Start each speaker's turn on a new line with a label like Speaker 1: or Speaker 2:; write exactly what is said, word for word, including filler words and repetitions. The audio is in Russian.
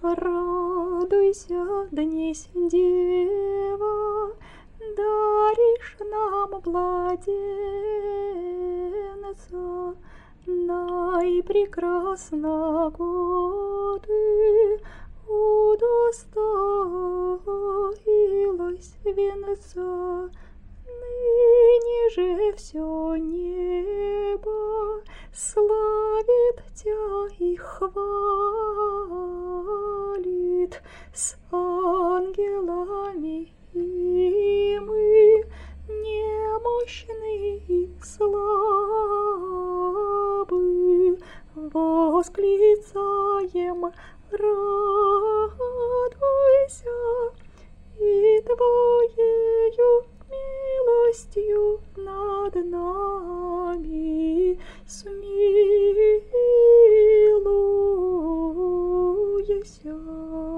Speaker 1: Радуйся, днесь, Дева, даришь нам младенца, наипрекрасного ты удостоилась венца. Ныне же все небо славит Тя и хвалит с ангелами, и мы немощны и слабы восклицаем: радуйся, и Твоею милостью над нами смилуйся.